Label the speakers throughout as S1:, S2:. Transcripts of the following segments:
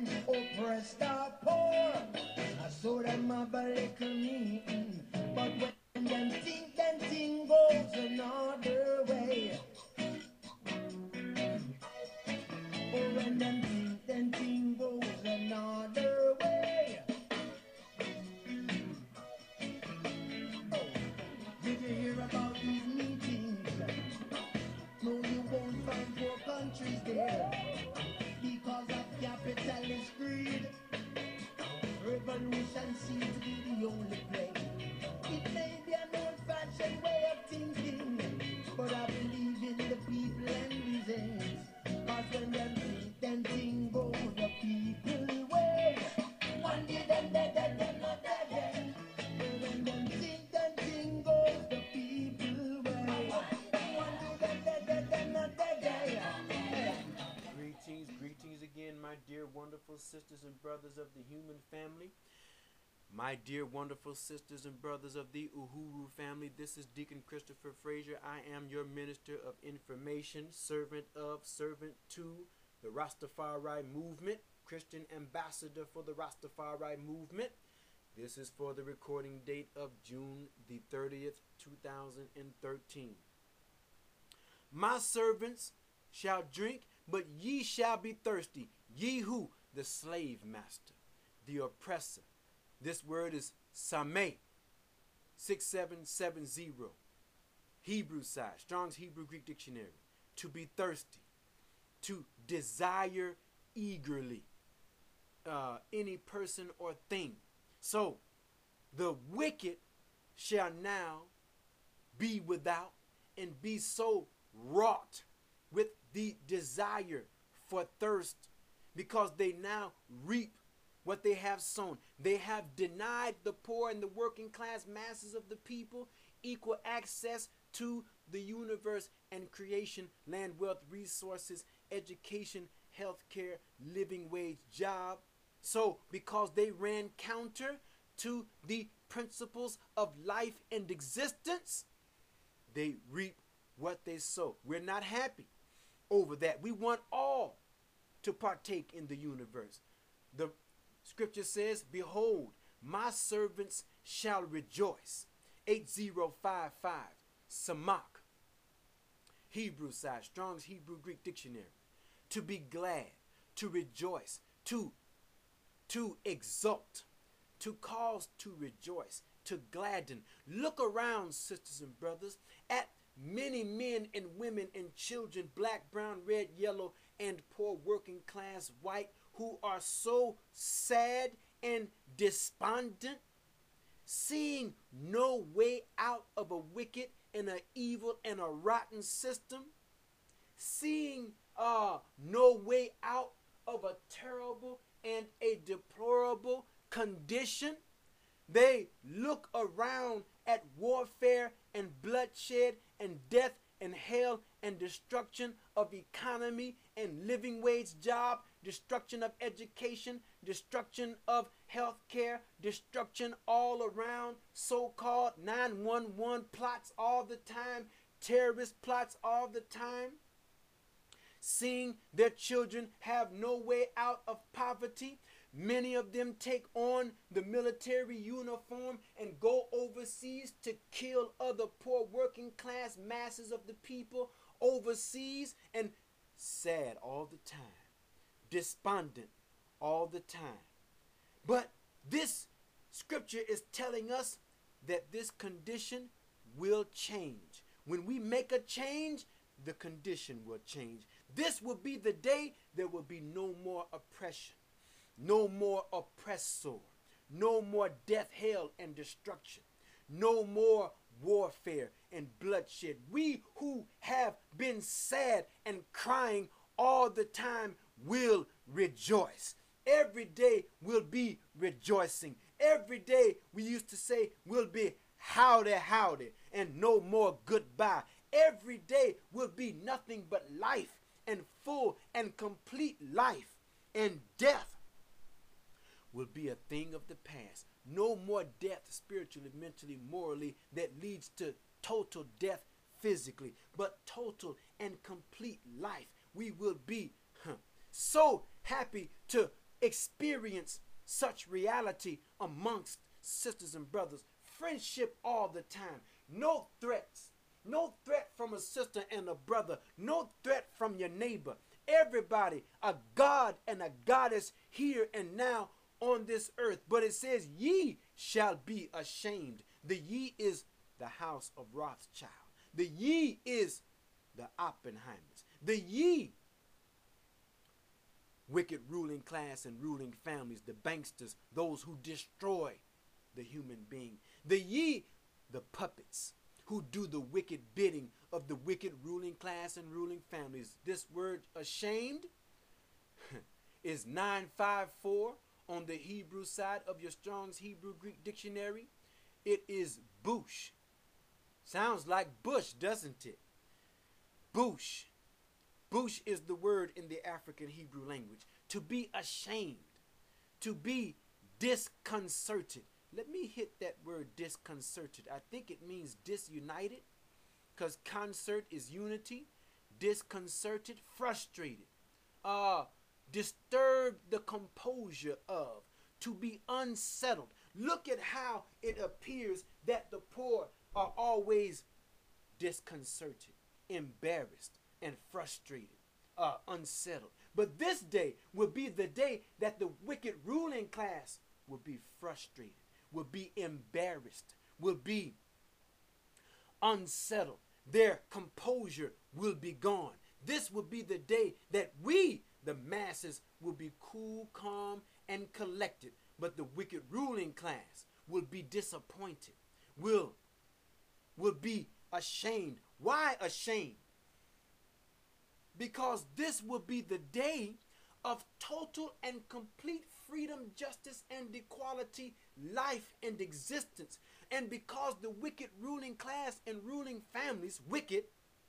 S1: oppressed or poor. I saw them have a little meeting, but when them thing goes another way. Oh, when them thing goes another way. Oh, did you hear about these meetings? No, you won't find poor countries there because of capitalist greed. Revolution seems to be the only play. It may be an old-fashioned way of thinking, but I believe in the people and reasons. Cause when them thing go the people way. One day them dead, them not dead. When them thing goes the people way. One day them dead, them not dead.
S2: Greetings again, my dear wonderful sisters and brothers of the human family. My dear wonderful sisters and brothers of the Uhuru family, this is Deacon Christopher Frazier. I am your minister of information, servant to the Rastafari movement, Christian ambassador for the Rastafari movement. This is for the recording date of June the 30th, 2013. My servants shall drink, but ye shall be thirsty. Ye who? The slave master, the oppressor. This word is Sameh, 6770. Hebrew side, Strong's Hebrew Greek Dictionary. To be thirsty, to desire eagerly, any person or thing. So, the wicked shall now be without and be so wrought with the desire for thirst because they now reap what they have sown. They have denied the poor and the working class masses of the people equal access to the universe and creation, land, wealth, resources, education, healthcare, living wage, job. So, because they ran counter to the principles of life and existence, they reap what they sow. We're not happy over that. We want all to partake in the universe. The scripture says, behold, my servants shall rejoice. 8055, Samak. Hebrew side, Strong's Hebrew Greek Dictionary. To be glad, to rejoice, to exult, to cause to rejoice, to gladden. Look around, sisters and brothers, at many men and women and children, black, brown, red, yellow, and poor working class white, who are so sad and despondent, seeing no way out of a wicked and an evil and a rotten system, seeing no way out of a terrible and a deplorable condition. They look around at warfare and bloodshed and death and hell and destruction of economy and living wage job, destruction of education, destruction of health care, destruction all around, so-called 911 plots all the time, terrorist plots all the time, seeing their children have no way out of poverty. Many of them take on the military uniform and go overseas to kill other poor working class masses of the people overseas, and sad all the time, despondent all the time. But this scripture is telling us that this condition will change. When we make a change, the condition will change. This will be the day there will be no more oppression, no more oppressor, no more death, hell, and destruction, no more warfare and bloodshed. We who have been sad and crying all the time will rejoice. Every day we'll be rejoicing. Every day we used to say we'll be howdy, howdy, and no more goodbye. Every day will be nothing but life and full and complete life, and death will be a thing of the past. No more death spiritually, mentally, morally, that leads to total death physically, but total and complete life. We will be so happy to experience such reality amongst sisters and brothers. Friendship all the time. No threats. No threat from a sister and a brother. No threat from your neighbor. Everybody, a God and a goddess here and now on this earth. But it says, ye shall be ashamed. The ye is the house of Rothschild. The ye is the Oppenheimers. The ye, wicked ruling class and ruling families, the banksters, those who destroy the human being. The ye, the puppets who do the wicked bidding of the wicked ruling class and ruling families. This word ashamed is 954 on the Hebrew side of your Strong's Hebrew Greek dictionary. It is bush. Sounds like bush, doesn't it? Bush. Bush is the word in the African Hebrew language. To be ashamed. To be disconcerted. Let me hit that word disconcerted. I think it means disunited, because concert is unity. Disconcerted, frustrated. Disturb the composure of. To be unsettled. Look at how it appears that the poor are always disconcerted, embarrassed, and frustrated, unsettled. But this day will be the day that the wicked ruling class will be frustrated, will be embarrassed, will be unsettled. Their composure will be gone. This will be the day that we, the masses, will be cool, calm, and collected. But the wicked ruling class will be disappointed, will be ashamed. Why ashamed? Because this will be the day of total and complete freedom, justice, and equality, life and existence. And because the wicked ruling class and ruling families, wicked,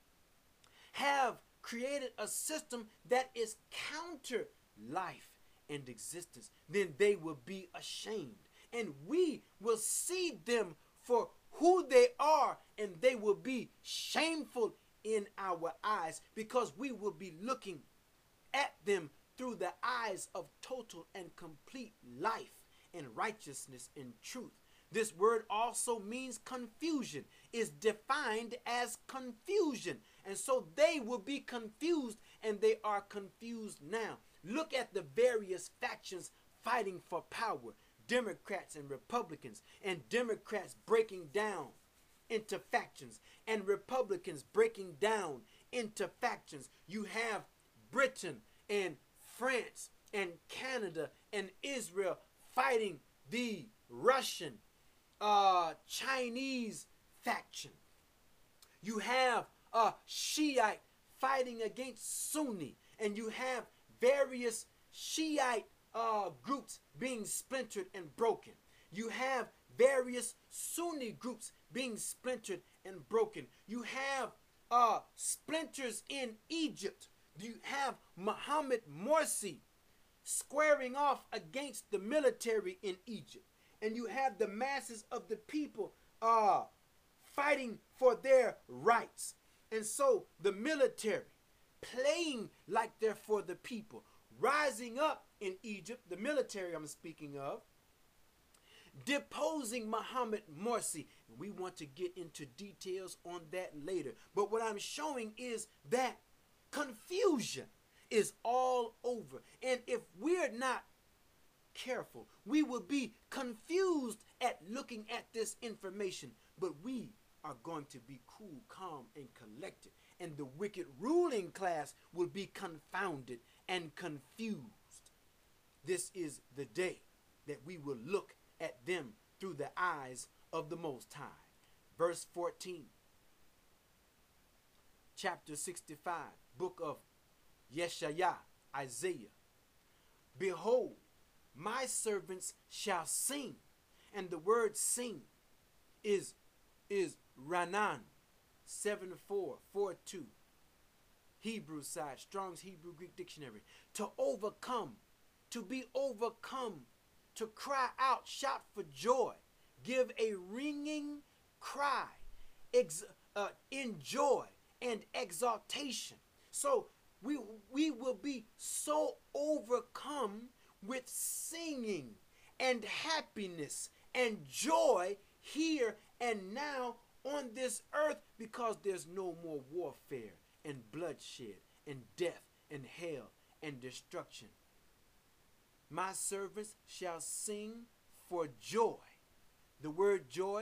S2: have created a system that is counter life and existence, then they will be ashamed. And we will see them for who they are, and they will be shameful in our eyes, because we will be looking at them through the eyes of total and complete life and righteousness and truth. This word also means confusion, is defined as confusion. And so they will be confused, and they are confused now. Look at the various factions fighting for power. Democrats and Republicans, and Democrats breaking down into factions, and Republicans breaking down into factions. You have Britain and France and Canada and Israel fighting the Russian, Chinese faction. You have Shiite fighting against Sunni, and you have various Shiite groups being splintered and broken. You have various Sunni groups being splintered and broken. You have splinters in Egypt. You have Mohammed Morsi squaring off against the military in Egypt. And you have the masses of the people fighting for their rights. And so the military playing like they're for the people, rising up in Egypt, the military I'm speaking of, deposing Mohammed Morsi. We want to get into details on that later. But what I'm showing is that confusion is all over. And if we're not careful, we will be confused at looking at this information. But we are going to be cool, calm, and collected. And the wicked ruling class will be confounded and confused. This is the day that we will look at them through the eyes of the Most High. Verse 14, chapter 65, book of Yeshayah, Isaiah. Behold, my servants shall sing. And the word sing is Ranan, 7442. Hebrew side, Strong's Hebrew Greek Dictionary. To overcome, to be overcome, to cry out, shout for joy, give a ringing cry, in joy and exaltation. So we will be so overcome with with singing and happiness and joy here and now on this earth, because there's no more warfare and bloodshed and death and hell and destruction. My servants shall sing for joy. The word joy,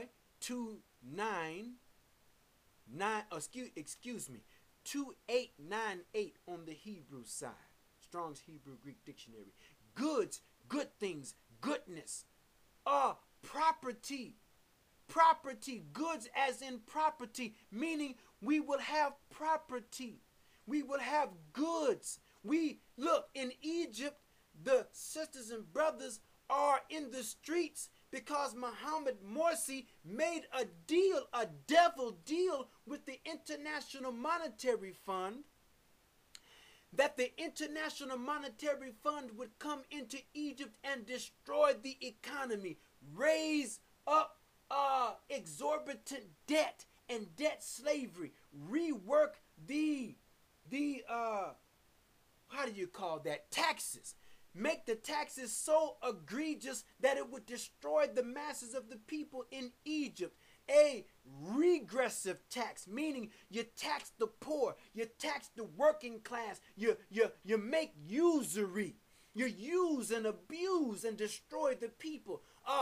S2: 2898 on the Hebrew side. Strong's Hebrew Greek Dictionary. Goods, good things, goodness. Property. Property, goods as in property, meaning we will have property. We will have goods. We look in Egypt, the sisters and brothers are in the streets because Mohammed Morsi made a deal, a devil deal with the International Monetary Fund, that the International Monetary Fund would come into Egypt and destroy the economy, raise up exorbitant debt and debt slavery, rework the how do you call that, taxes, make the taxes so egregious that it would destroy the masses of the people in Egypt. A regressive tax, meaning you tax the poor, you tax the working class, you make usury, you use and abuse and destroy the people.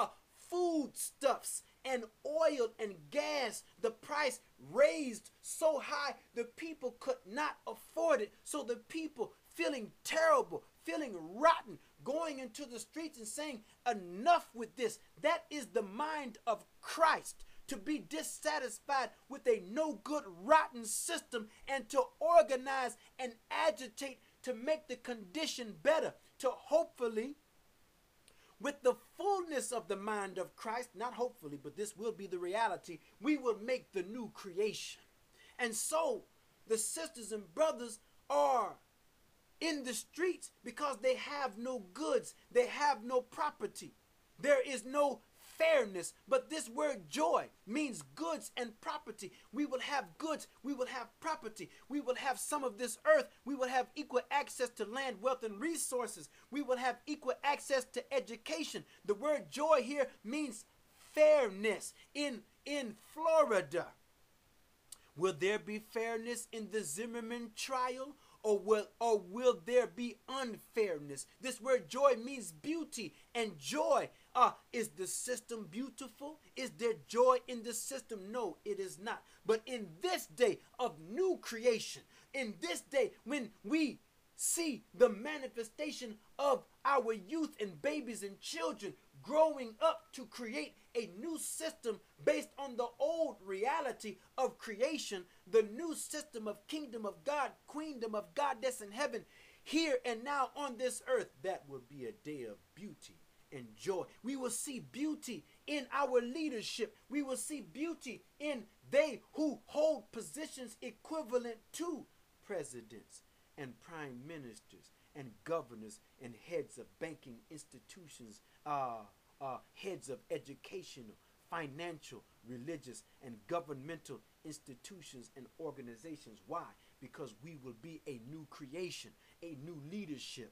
S2: Foodstuffs and oil and gas, the price raised so high the people could not afford it. So the people feeling terrible, feeling rotten, going into the streets and saying, enough with this. That is the mind of Christ, to be dissatisfied with a no good, rotten system and to organize and agitate to make the condition better, to hopefully, with the fullness of the mind of Christ, not hopefully, but this will be the reality, we will make the new creation. And so the sisters and brothers are in the streets because they have no goods, they have no property, there is no fairness. But this word joy means goods and property. We will have goods, we will have property, we will have some of this earth, we will have equal access to land, wealth, and resources, we will have equal access to education. The word joy here means fairness. In Florida, will there be fairness in the Zimmerman trial? Or will there be unfairness? This word joy means beauty and joy. Is the system beautiful? Is there joy in the system? No, it is not. But in this day of new creation, in this day when we see the manifestation of our youth and babies and children growing up to create a new system based on the old reality of creation, the new system of kingdom of God, queendom of God that's in heaven, here and now on this earth, that will be a day of beauty and joy. We will see beauty in our leadership. We will see beauty in they who hold positions equivalent to presidents and prime ministers and governors and heads of banking institutions, heads of educational, financial, religious, and governmental institutions and organizations. Why? Because we will be a new creation, a new leadership.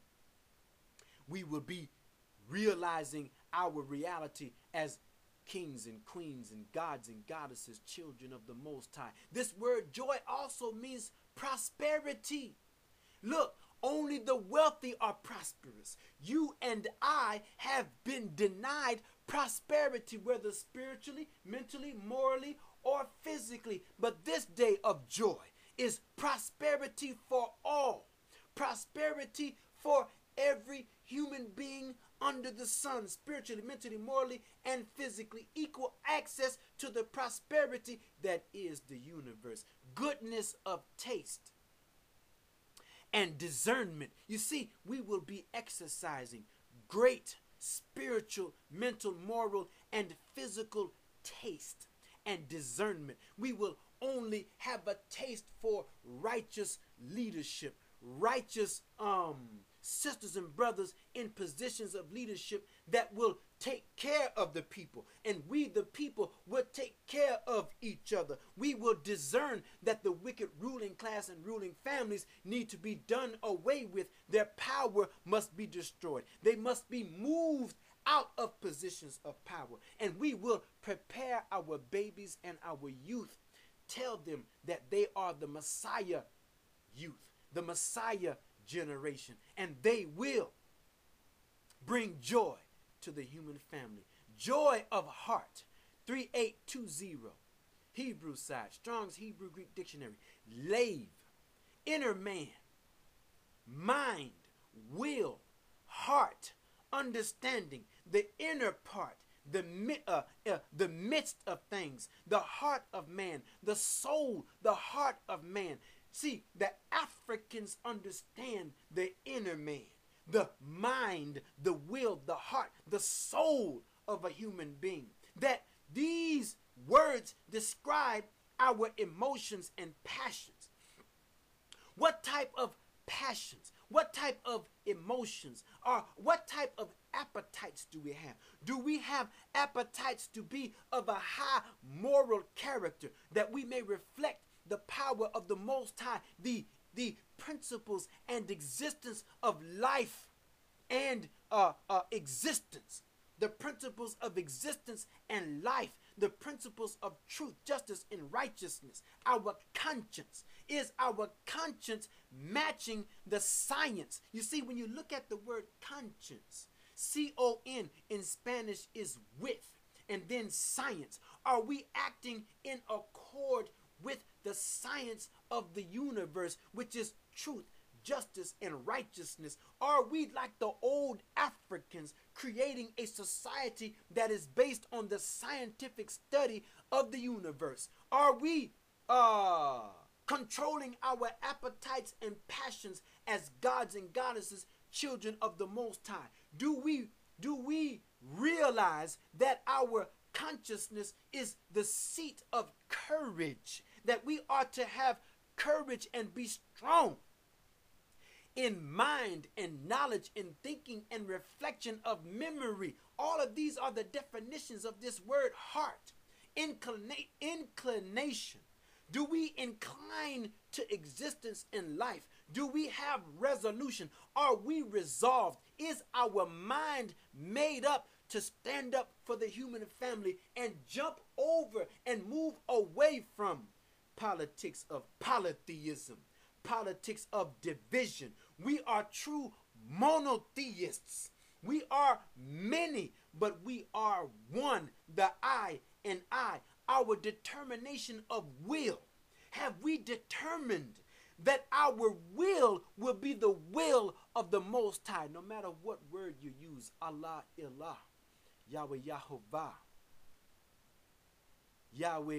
S2: We will be realizing our reality as kings and queens and gods and goddesses, children of the Most High. This word joy also means prosperity. Look, only the wealthy are prosperous. You and I have been denied prosperity, whether spiritually, mentally, morally, or physically. But this day of joy is prosperity for all. Prosperity for every human being under the sun, spiritually, mentally, morally, and physically. Equal access to the prosperity that is the universe. Goodness of taste and discernment. You see, we will be exercising great spiritual, mental, moral, and physical taste and discernment. We will only have a taste for righteous leadership, righteous sisters and brothers in positions of leadership that will take care of the people, and we the people will take care of each other. We will discern that the wicked ruling class and ruling families need to be done away with. Their power must be destroyed. They must be moved out of positions of power, and we will prepare our babies and our youth. Tell them that they are the Messiah youth, the Messiah generation, and they will bring joy to the human family. Joy of heart. 3820. Hebrew side. Strong's Hebrew Greek Dictionary. Lave. Inner man. Mind. Will. Heart. Understanding. The inner part. The midst of things. The heart of man. The soul. The heart of man. See, the Africans understand the inner man, the mind, the will, the heart, the soul of a human being. That these words describe our emotions and passions. What type of passions, what type of emotions, or what type of appetites do we have? Do we have appetites to be of a high moral character, that we may reflect the power of the Most High, the principles and existence of life and existence, the principles of existence and life, the principles of truth, justice, and righteousness? Our conscience. Is our conscience matching the science? You see, when you look at the word conscience, C-O-N in Spanish is with, and then science. Are we acting in accord with the science of the universe, which is truth, justice, and righteousness? Are we like the old Africans, creating a society that is based on the scientific study of the universe? Are we controlling our appetites and passions as gods and goddesses, children of the Most High? Do we realize that our consciousness is the seat of courage, that we are to have courage and be strong in mind and knowledge, in thinking and reflection of memory? All of these are the definitions of this word heart. Inclination. Do we incline to existence in life? Do we have resolution? Are we resolved? Is our mind made up to stand up for the human family and jump over and move away from politics of polytheism, politics of division? We are true monotheists. We are many, but we are one, the I and I. Our determination of will. Have we determined that our will be the will of the Most High, no matter what word you use? Allah, Ilah, Yahweh, Yahovah, Yahweh,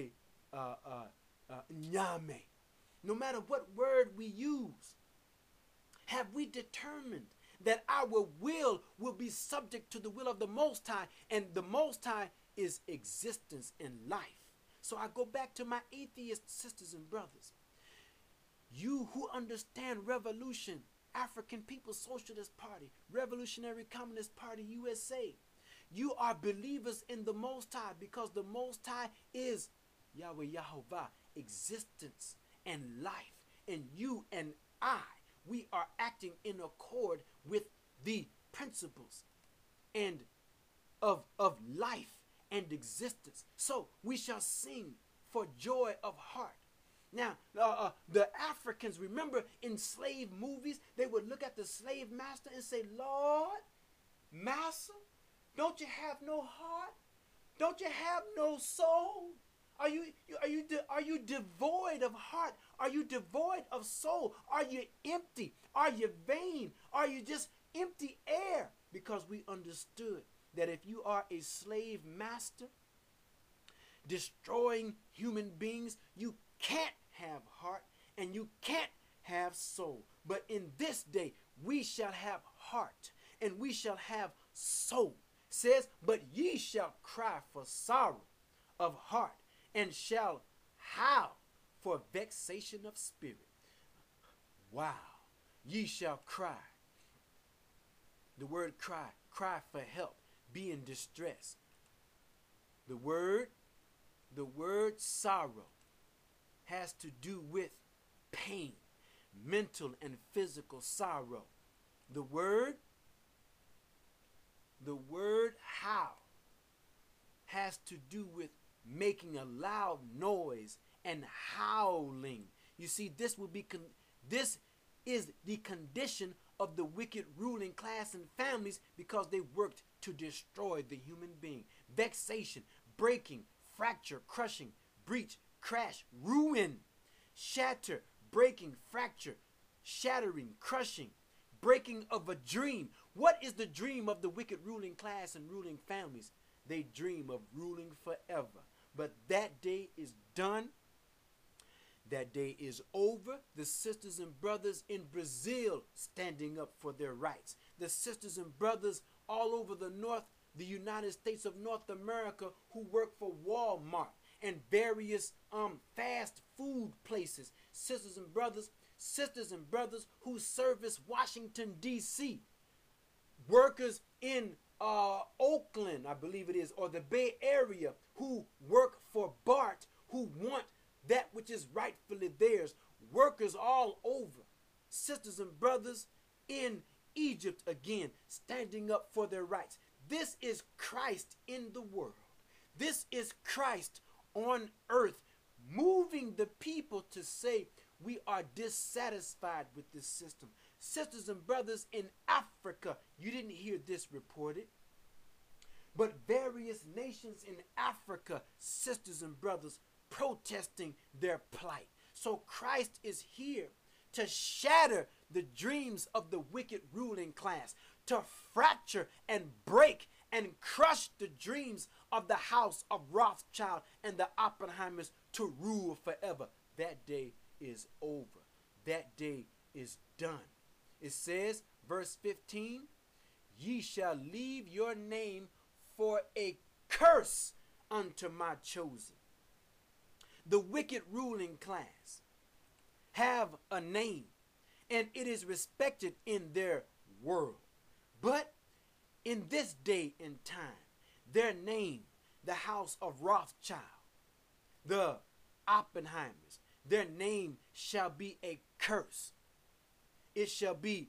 S2: Nyame. No matter what word we use, have we determined that our will be subject to the will of the Most High, and the Most High is existence in life? So I go back to my atheist sisters and brothers. You who understand revolution, African People's Socialist Party, Revolutionary Communist Party USA, you are believers in the Most High, because the Most High is Yahweh Yahovah, existence and life. And you and I, we are acting in accord with the principles and of life and existence. So we shall sing for joy of heart. Now, the Africans, remember in slave movies, they would look at the slave master and say, Lord, master, don't you have no heart? Don't you have no soul? Are you devoid of heart? Are you devoid of soul? Are you empty? Are you vain? Are you just empty air? Because we understood that if you are a slave master destroying human beings, you can't have heart and you can't have soul. But in this day we shall have heart and we shall have soul. Says, but ye shall cry for sorrow of heart and shall howl for vexation of spirit. Wow. Ye shall cry The word cry, cry for help, be in distress. The word sorrow has to do with pain, mental and physical sorrow. The word howl has to do with making a loud noise and howling. You see, this is the condition of the wicked ruling class and families because they worked to destroy the human being. Vexation, breaking, fracture, crushing, breach, crash, ruin, shatter, breaking, fracture, shattering, crushing, breaking of a dream. What is the dream of the wicked ruling class and ruling families? They dream of ruling forever. But that day is done. That day is over. The sisters and brothers in Brazil standing up for their rights. The sisters and brothers all over the United States of North America who work for Walmart and various fast food places. Sisters and brothers who service Washington, D.C. Workers in Oakland, I believe it is, or the Bay Area who work for BART, who want that which is rightfully theirs. Workers all over. Sisters and brothers in Egypt again, standing up for their rights. This is Christ in the world. This is Christ on earth, moving the people to say we are dissatisfied with this system. Sisters and brothers in Africa, you didn't hear this reported, but various nations in Africa, sisters and brothers protesting their plight. So Christ is here to shatter the dreams of the wicked ruling class, to fracture and break and crush the dreams of the house of Rothschild and the Oppenheimers to rule forever. That day is over. That day is done. It says, verse 15, ye shall leave your name for a curse unto my chosen. The wicked ruling class have a name, and it is respected in their world. But in this day and time, their name, the house of Rothschild, the Oppenheimers, their name shall be a curse. It shall be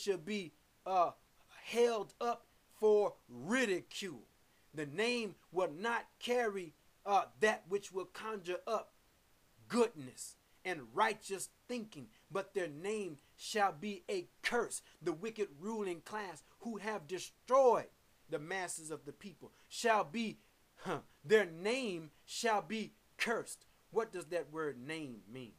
S2: held up for ridicule. The name will not carry that which will conjure up goodness and righteous thinking, but their name shall be a curse. The wicked ruling class who have destroyed the masses of the people shall be, their name shall be cursed. What does that word name mean?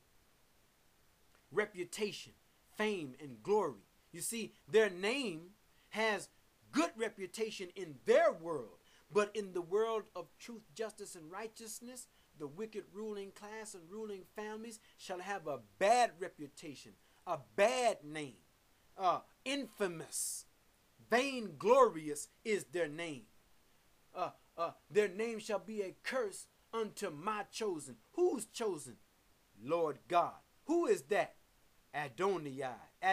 S2: Reputation, fame, and glory. You see, their name has good reputation in their world, but in the world of truth, justice, and righteousness, the wicked ruling class and ruling families shall have a bad reputation, a bad name, infamous, vainglorious is their name. Their name shall be a curse unto my chosen. Who's chosen? Lord God. Who is that? Adonai,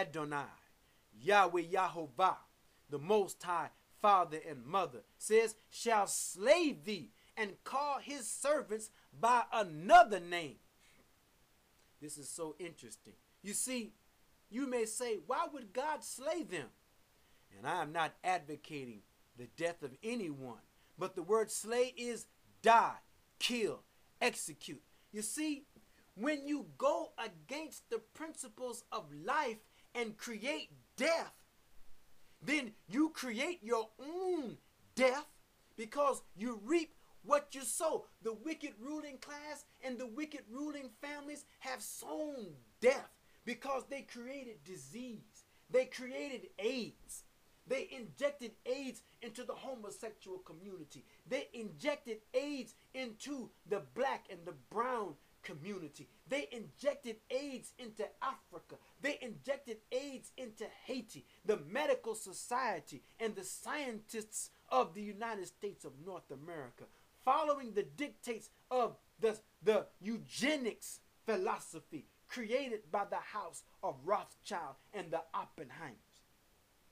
S2: Yahweh, Yahovah, the Most High, Father and Mother, says, shall slay thee and call his servants by another name. This is so interesting. You see, you may say, why would God slay them? And I am not advocating the death of anyone, but the word slay is die, kill, execute. You see, when you go against the principles of life and create death, then you create your own death because you reap what you sow. The wicked ruling class and the wicked ruling families have sown death because they created disease. They created AIDS. They injected AIDS into the homosexual community. They injected AIDS into the black and the brown community. They injected AIDS into Africa. They injected AIDS into Haiti. The medical society and the scientists of the United States of North America, following the dictates of the eugenics philosophy created by the house of Rothschild and the Oppenheimers.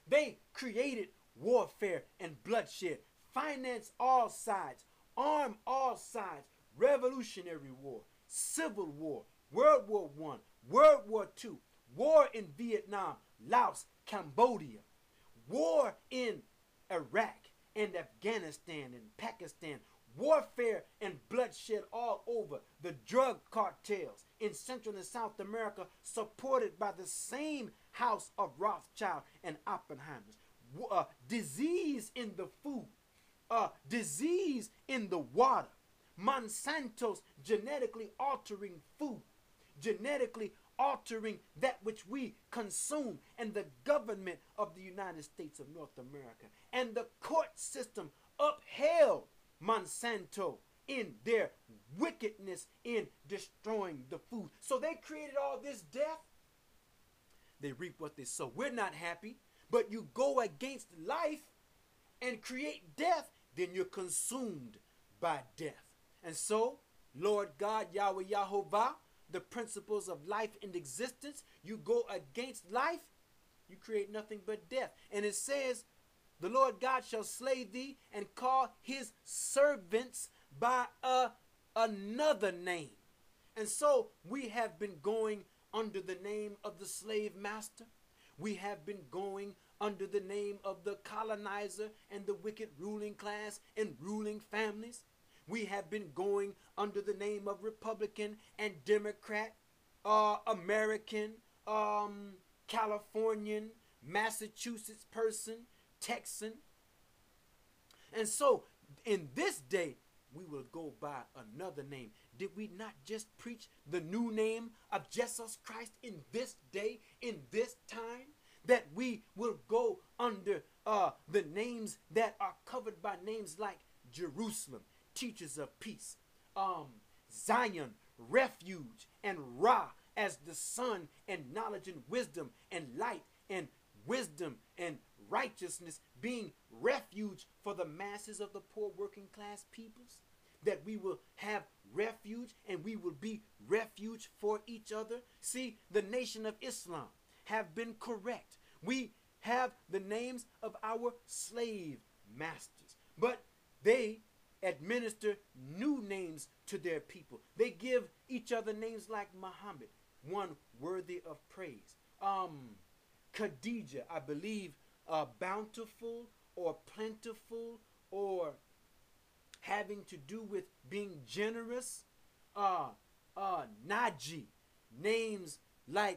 S2: They created warfare and bloodshed, finance all sides, arm all sides, Revolutionary War, Civil War, World War I, World War II, war in Vietnam, Laos, Cambodia, war in Iraq and Afghanistan and Pakistan, warfare and bloodshed all over, the drug cartels in Central and South America supported by the same house of Rothschild and Oppenheimers, disease in the food, disease in the water, Monsanto's genetically altering food, genetically altering that which we consume, and the government of the United States of North America and the court system upheld Monsanto in their wickedness in destroying the food. So they created all this death. They reap what they sow. We're not happy, but you go against life and create death, then you're consumed by death. And so, Lord God, Yahweh Yahovah, the principles of life and existence, you go against life, you create nothing but death. And it says, the Lord God shall slay thee and call his servants by another name. And so we have been going under the name of the slave master. We have been going under the name of the colonizer and the wicked ruling class and ruling families. We have been going under the name of Republican and Democrat, American, Californian, Massachusetts person, Texan. And so in this day, we will go by another name. Did we not just preach the new name of Jesus Christ in this day, in this time? That we will go under the names that are covered by names like Jerusalem, teachers of peace, Zion, refuge, and Ra as the sun and knowledge and wisdom and light and wisdom and righteousness, being refuge for the masses of the poor working class peoples. That we will have refuge and we will be refuge for each other. See, the Nation of Islam have been correct. We have the names of our slave masters, but they administer new names to their people. They give each other names like Muhammad, one worthy of praise. Khadijah, I believe, bountiful or plentiful or having to do with being generous. Naji, names like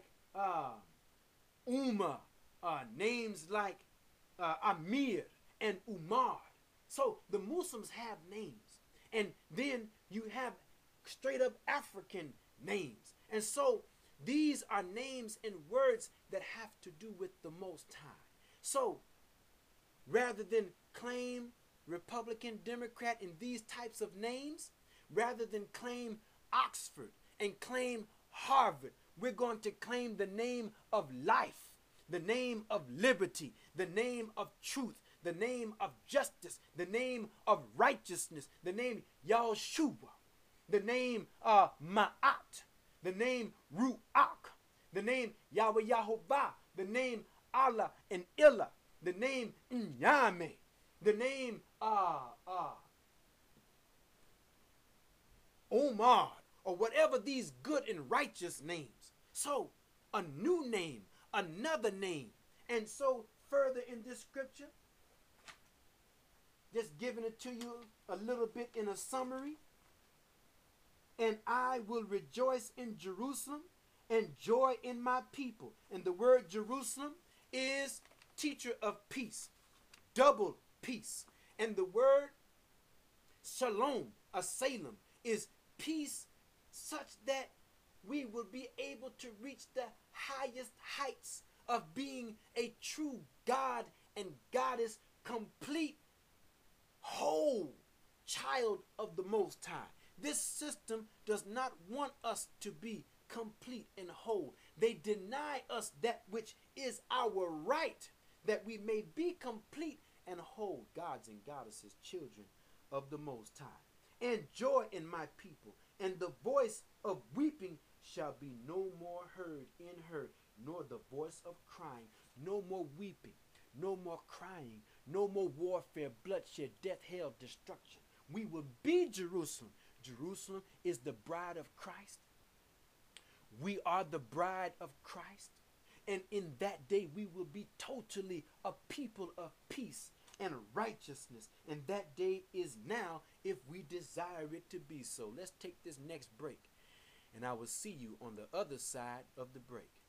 S2: Umar, names like Amir and Umar. So the Muslims have names, and then you have straight up African names. And so these are names and words that have to do with the Most High. So rather than claim Republican, Democrat in these types of names, rather than claim Oxford and claim Harvard, we're going to claim the name of life, the name of liberty, the name of truth, the name of justice, the name of righteousness, the name Yahushua, the name Ma'at, the name Ruach, the name Yahweh Yahovah, the name Allah and Illah, the name Nyame, the name Omar, or whatever these good and righteous names. So a new name, another name. And so further in this scripture, just giving it to you a little bit in a summary. And I will rejoice in Jerusalem and joy in my people. And the word Jerusalem is teacher of peace, double peace. And the word Shalom, Salem, is peace such that we will be able to reach the highest heights of being a true God and Goddess, complete, whole child of the Most High. This system does not want us to be complete and whole. They deny us that which is our right, that we may be complete and whole, gods and goddesses, children of the Most High. And joy in my people, and the voice of weeping shall be no more heard in her, nor the voice of crying. No more weeping, no more crying, no more warfare, bloodshed, death, hell, destruction. We will be Jerusalem. Jerusalem is the bride of Christ. We are the bride of Christ. And in that day, we will be totally a people of peace and righteousness. And that day is now if we desire it to be so. Let's take this next break. And I will see you on the other side of the break.